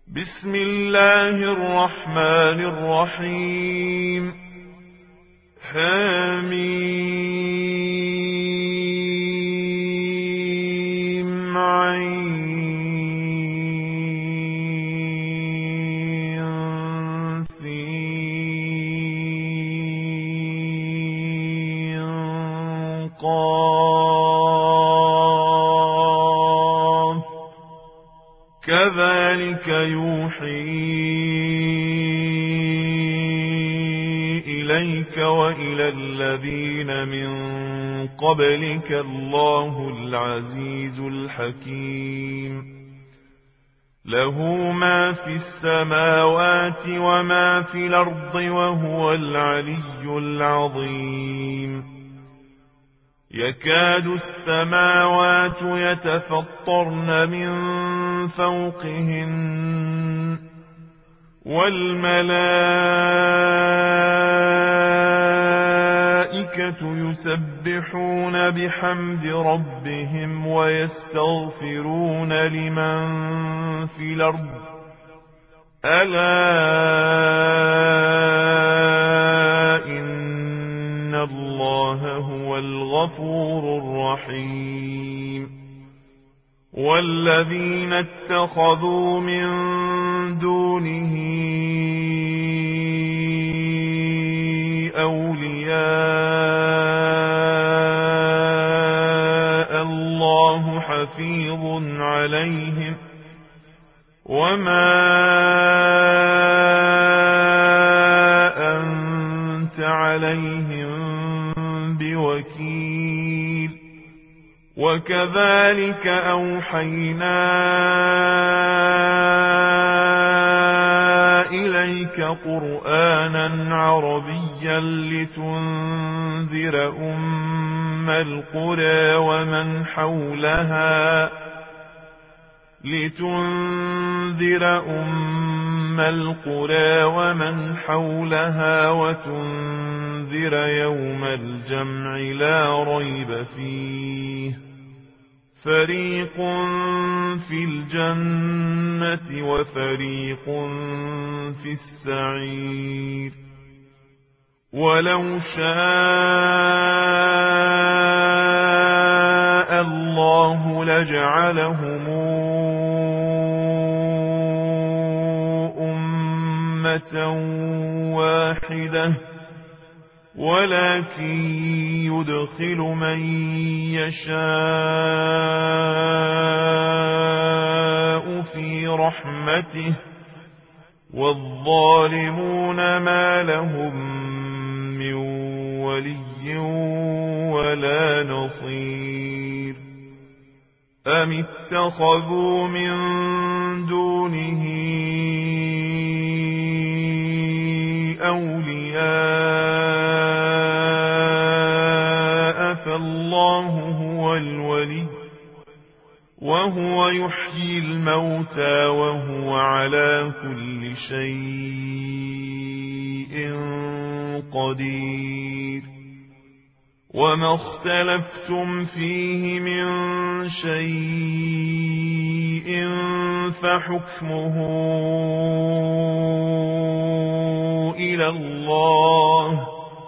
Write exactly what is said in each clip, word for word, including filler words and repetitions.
بسم الله الرحمن الرحيم. حميم عين سين قاف كذلك يوحي إليك وإلى الذين من قبلك الله العزيز الحكيم. له ما في السماوات وما في الأرض وهو العلي العظيم. يكاد السماوات يتفطرن من فوقهن والملائكة يسبحون بحمد ربهم ويستغفرون لمن في الأرض ألا إن الله هو الغفور الرحيم. والذين اتخذوا من دونه أولياء الله حفيظ عليهم وما أنت عليهم بوكيل. وكذلك أوحينا إليك قرآنا عربيا لتنذر أم القرى ومن حولها لتنذر أم القرى ومن حولها وتنذر يوم الجمع لا ريب فيه فريق في الجنة وفريق في السعير. ولو شاء الله لجعلهم أمة واحدة ولكن يدخل من يشاء في رحمته والظالمون ما لهم من ولي ولا نصير. أم اتخذوا من دونه أولياء فالله هو الولي وهو يحيي الموتى وهو على كل شيء قدير. وما اختلفتم فيه من شيء فحكمه إلى الله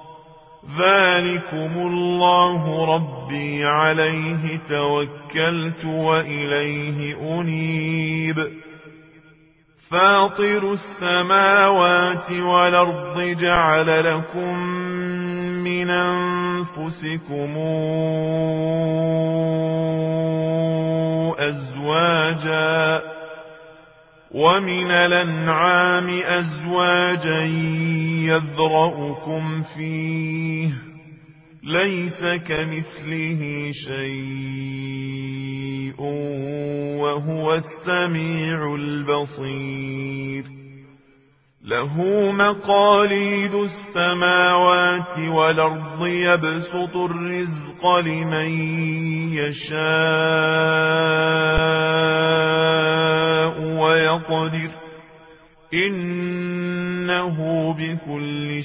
ذلكم الله ربي عليه توكلت وإليه أنيب. فاطر السماوات والأرض جعل لكم من أنفسكم أزواجا ومن الأنعام أزواجا يذرأكم فيه ليس كمثله شيء وهو السميع البصير. له مقاليد السماوات والأرض يبسط الرزق لمن يشاء ويقدر إنه بكل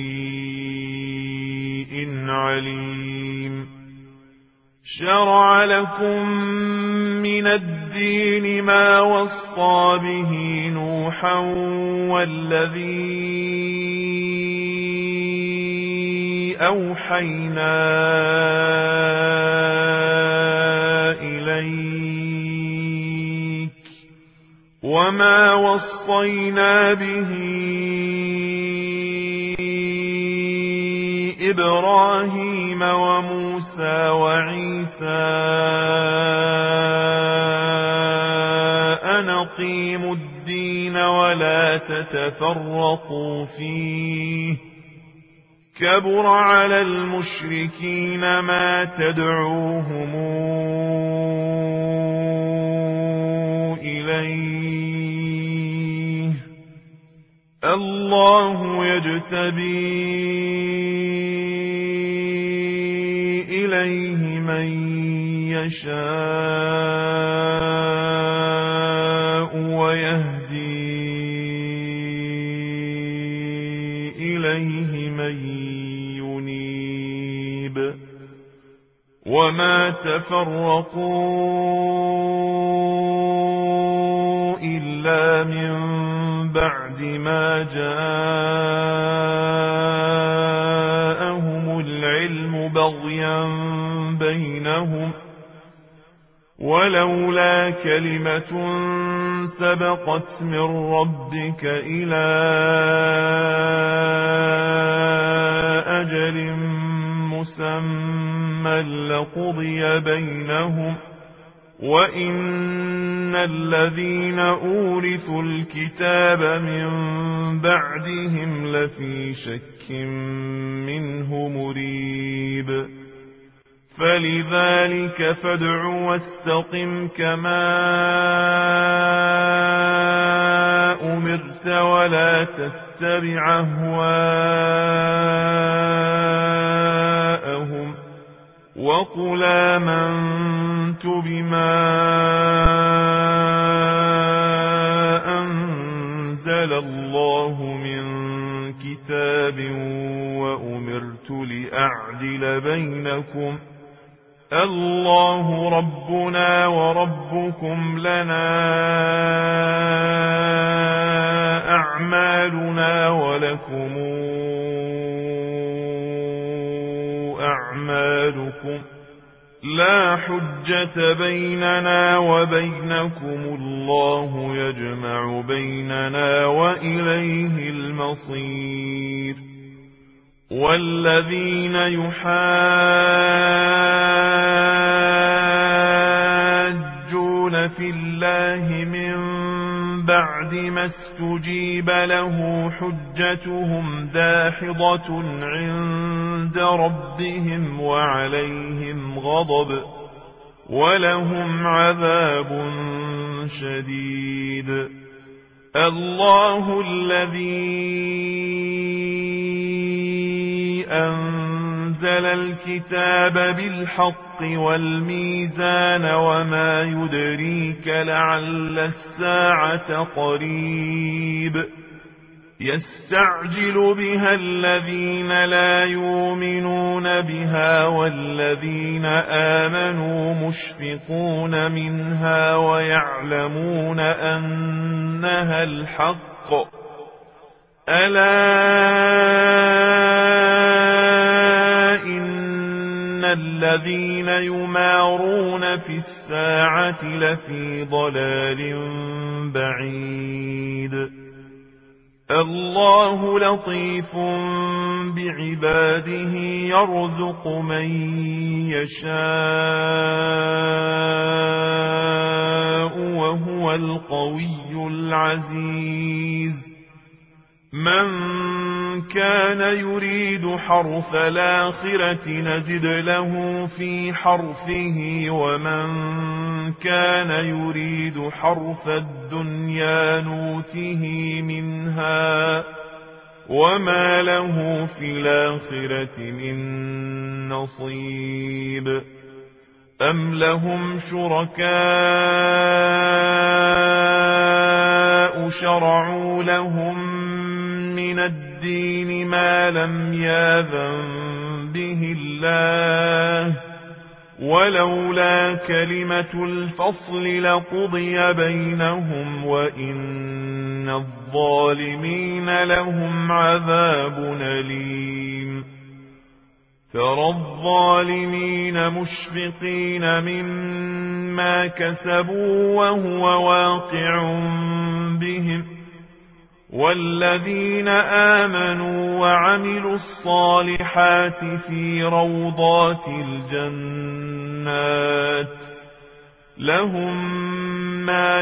شيء عليم. شرع لكم من الدين الدين ما وصى به نوحا والذي أوحينا إليك وما وصينا به إبراهيم وموسى وعيسى أن أقيموا الدين ولا تتفرقوا فيه كبر على المشركين ما تدعوهم إليه الله يجتبي إليه من يشاء ويهدي إليه من ينيب وما تفرقوا إلا من بعد ما جاءهم العلم بغيا بينهم ولولا كلمة سبقت من ربك إلى أجل مسمى لقضي بينهم وإن الذين أورثوا الكتاب من بعدهم لفي شك منه مريب فلذلك فادع واستقم كما أمرت ولا تتبع أهواءهم وقل آمنت بما أنزل الله من كتاب وأمرت لأعدل بينكم الله ربنا وربكم لنا أعمالنا ولكم أعمالكم لا حجة بيننا وبينكم الله يجمع بيننا وإليه المصير والذين يحاجون في الله من بعد ما استجيب له حجتهم داحضة عند ربهم وعليهم غضب ولهم عذاب شديد الله الذي أنزل الكتاب بالحق والميزان وما يدريك لعل الساعة قريب يستعجل بها الذين لا يؤمنون بها والذين آمنوا مشفقون منها ويعلمون أنها الحق ألا إن الذين يمارون في الساعة لفي ضلال بعيد الله لطيف بعباده يرزق من يشاء وهو القوي العزيز من كان يريد حرث الآخرة نزد له في حرثه ومن كان يريد حرث الدنيا نوته منها وما له في الآخرة من نصيب أم لهم شركاء شرعوا لهم من الدين ما لم يأذن به الله ولولا كلمة الفصل لقضي بينهم وإن الظالمين لهم عذاب أليم ترى الظالمين مشفقين مما كسبوا وهو واقع بهم والذين آمنوا وعملوا الصالحات في روضات الجنات لهم ما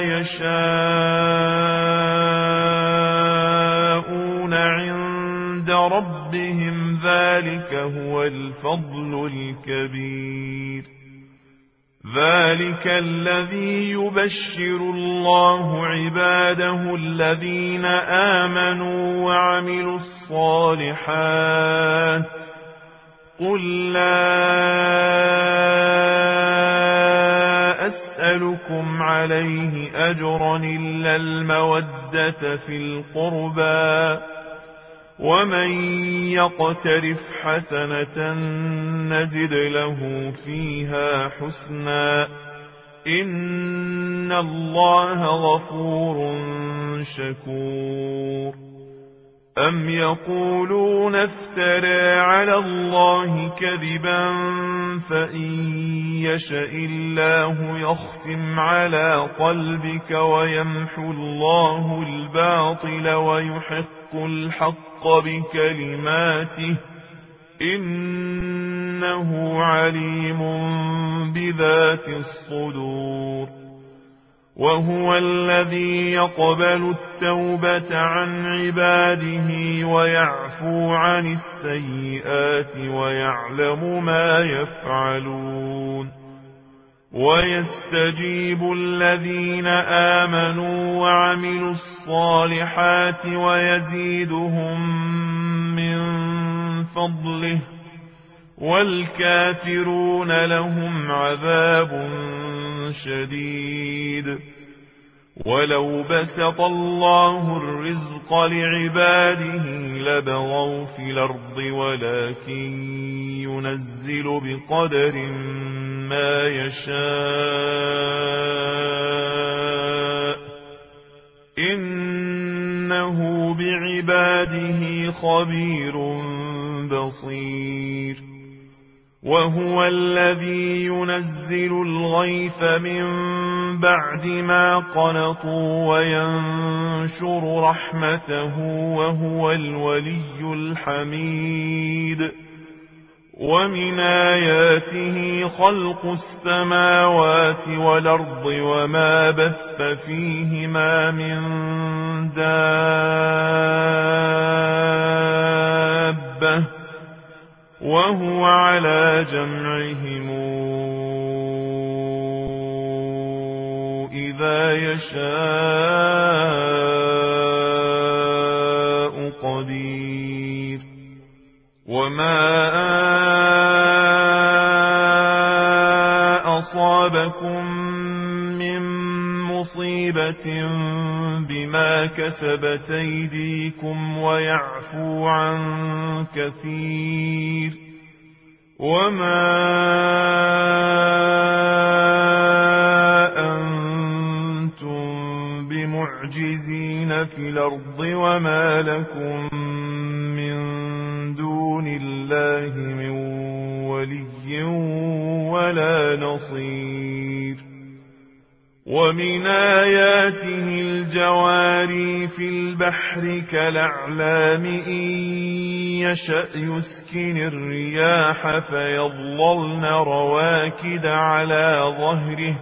يشاءون عند ربهم ذلك هو الفضل الكبير ذلك الذي يبشر الله عباده الذين آمنوا وعملوا الصالحات قل لا أسألكم عليه أجرا إلا المودة في القربى ومن يقترف حسنة نزد له فيها حسنا إن الله غفور شكور أم يقولون افترى على الله كذبا فإن يشاء الله يختم على قلبك ويمحو الله الباطل ويحق الحق بكلماته إنه عليم بذات الصدور وهو الذي يقبل التوبة عن عباده ويعفو عن السيئات ويعلم ما يفعلون ويستجيب الذين آمنوا وعملوا الصالحات ويزيدهم من فضله والكافرون لهم عذاب شديد ولو بسط الله الرزق لعباده لبغوا في الأرض ولكن ينزل بقدر ما يشاء إنه بعباده خبير بصير وهو الذي ينزل الغيث من بعد ما قنطوا وينشر رحمته وهو الولي الحميد ومن آياته خلق السماوات والأرض وما بث فيهما من دابة وهو على جمعهم إذا يشاء قدير وما أصابكم من مصيبة بما كسبت أيديكم ويعفو عن كثير وما أنتم بمعجزين في الأرض وما لكم من دون الله من ولي ولا نصير ومن آياته الجواري في البحر كالأعلام إن يشأ يسكن الرياح فيظللن رواكد على ظهره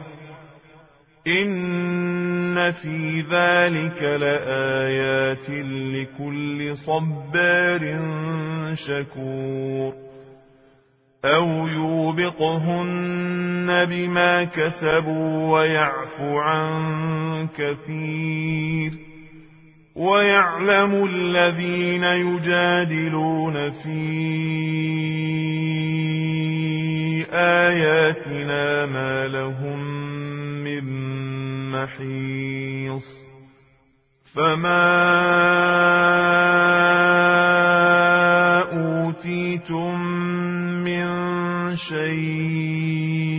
إن في ذلك لآيات لكل صبار شكور أو يوبقهن بما كسبوا ويعفو عن كثير ويعلم الذين يجادلون في آياتنا ما لهم من محيص فما أوتيتم من شيء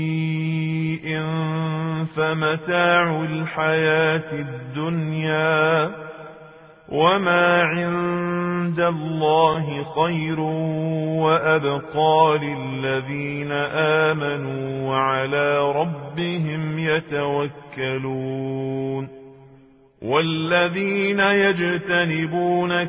إلا متاع الحياة الدنيا وما عند الله خير وأبقى للذين آمنوا وعلى ربهم يتوكلون والذين يجتنبون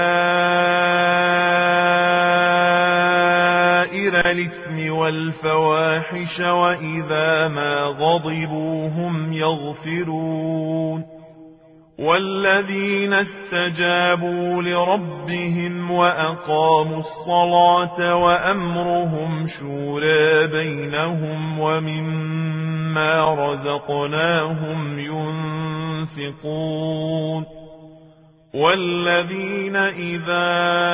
كبائر الإثم والفواحش وإذا ما غضبوا هم يغفرون والذين استجابوا لربهم وأقاموا الصلاة وأمرهم شورى بينهم ومما رزقناهم ينفقون والذين إذا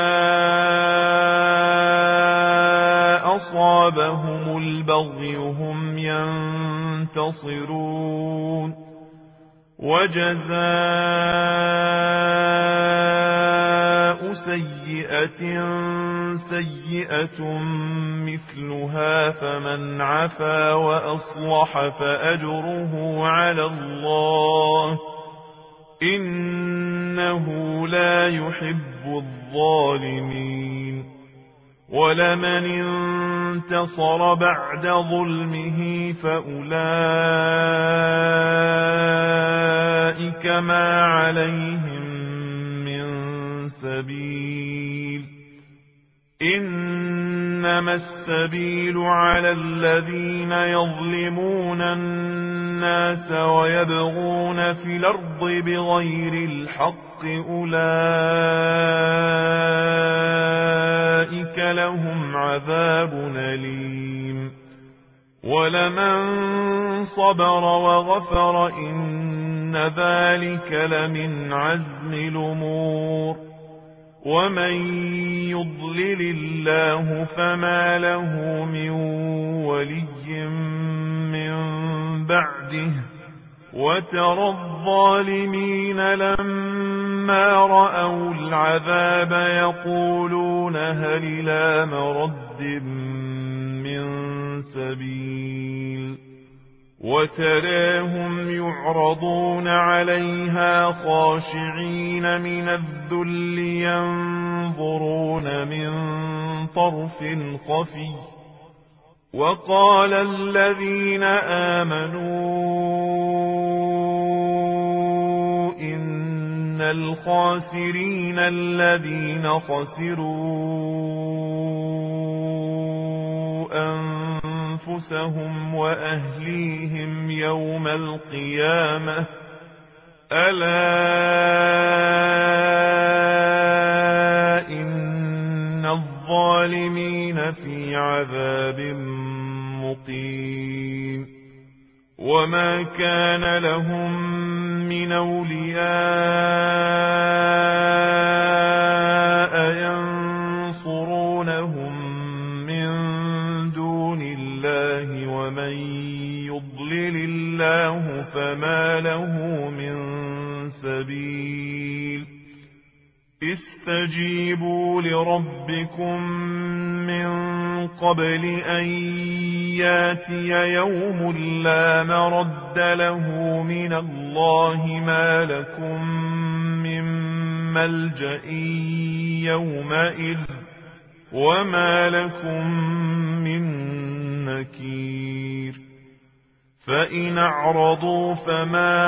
أصابهم البغي هم ينتصرون وجزاء سيئة سيئة مثلها فمن عفا وأصلح فأجره على الله إنه لا يحب الظالمين ولمن انتصر بعد ظلمه فأولئك ما عليهم من سبيل إنما السبيل على الذين يظلمون الناس ويبغون في الأرض بغير الحق أولئك لهم عذاب أليم ولمن صبر وغفر إن ذلك لمن عزم الأمور ومن يضلل الله فما له من ولي من بعده وترى الظالمين لما رأوا العذاب يقولون هل إلى مرد من سبيل وتراهم يعرضون عليها خاشعين من الذل ينظرون من طرف خفي وقال الذين آمنوا إن الخاسرين الذين خسروا أنفسهم وأهليهم يوم القيامة ألا إن الظالمين في عذاب مقيم وما كان لهم من أولياء ينصرونهم من دون الله ومن يضلل الله فما له من سبيل استجيبوا لربكم من قبل أن ياتي يوم لا مرد له من الله ما لكم من ملجأ يومئذ وما لكم من نكير فإن أعرضوا فما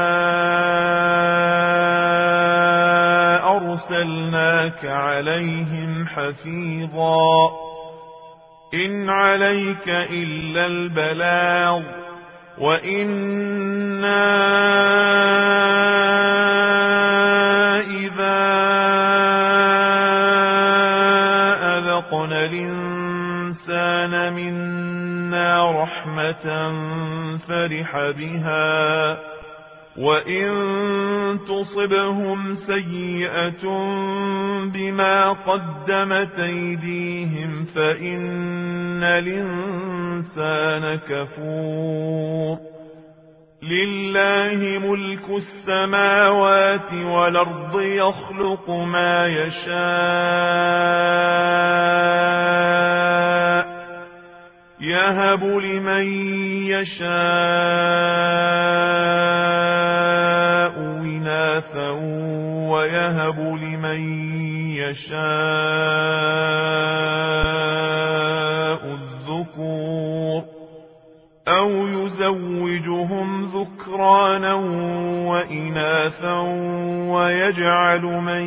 أرسلناك عليهم حفيظا إن عليك إلا البلاغ وإنا إذا أذقنا الإنسان منا رحمة فرح بها وإن تصبهم سيئة بما قدمت أيديهم فإن الإنسان كفور لله ملك السماوات والأرض يخلق ما يشاء يهب لمن يشاء إناثا ويهب لمن يشاء الذكور أو يزوجهم ذكرانا وإناثا ويجعل من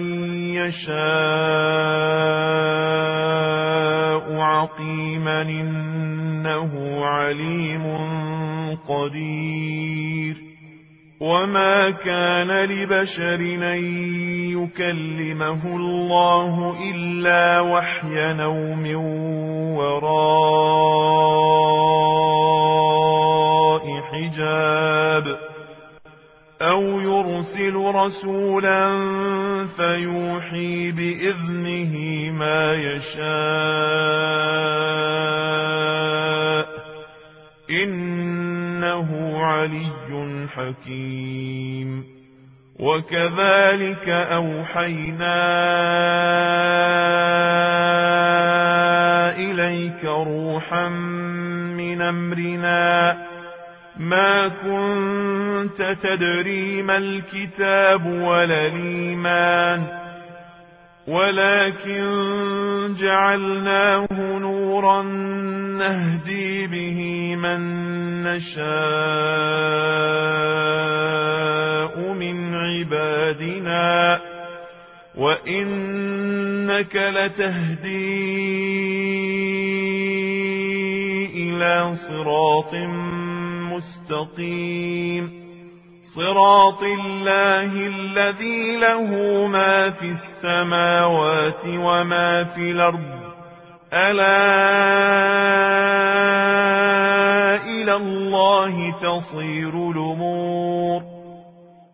يشاء عقيما إنه عليم قدير. وما كان لبشر أن يكلمه الله إلا وحيا أو من وراء حجاب أو يرسل رسولا فيوحي بإذنه ما يشاء إنه علي حكيم. وكذلك أوحينا إليك روحا من أمرنا ما كنت تدري ما الكتاب ولا الإيمان ولكن جعلناه نورا نهدي به من نشاء من عبادنا وإنك لتهدي إلى صراط مستقيم صراط الله الذي له ما في السماوات وما في الأرض ألا إلى الله تصير الأمور